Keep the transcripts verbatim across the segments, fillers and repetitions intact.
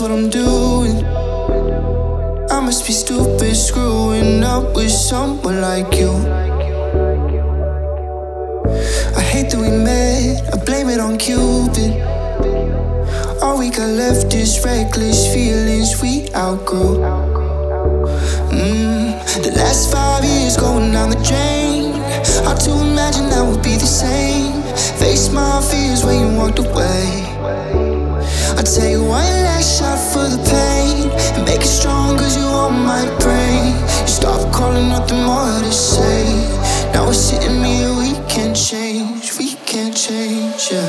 what I'm doing. I must be stupid, screwing up with someone like you. I hate that we met, I blame it on Cupid. All we got left is reckless feelings we outgrew. mm, The last five years going down the drain. Hard to imagine that would be the same. Face my fears when you walked away. I tell you one last shot for the pain, and make it strong cause you on my brain. You stop calling, nothing more to say. Now we're sitting here, we can't change, we can't change, yeah.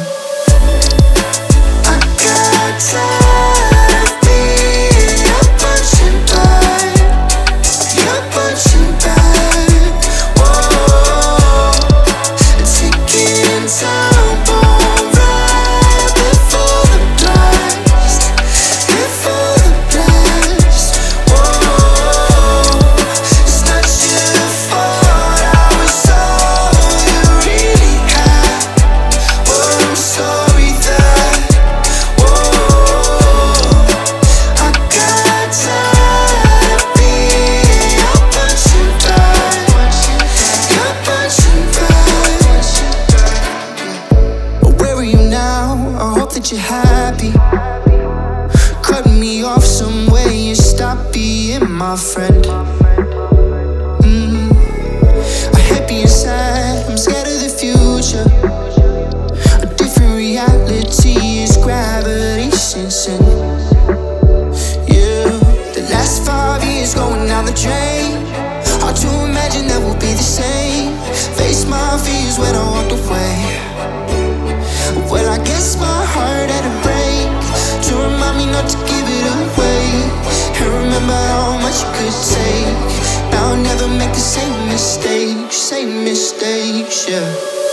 I got tired of being your punching bag, your punching bag. Whoa, ticking time bomb right before the blast, before the blast. Whoa, it's not your fault, I was all you really had. Well, I'm sorry that. Whoa, I got tired of being your punching bag, your punching bag. But where are you now? I hope that you're happy. Cut me off some way and stop being my friend. mm. I hate being sad, I'm scared of the future. A different reality is gravity since then. Yeah, the last five years going down the drain. Hard to imagine that we'll be the same. Face my fears when I walked away. Well, I guess my heart had a break to remind me not to give it away, and remember how much you could take. Now I'll never make the same mistakes, same mistakes, yeah.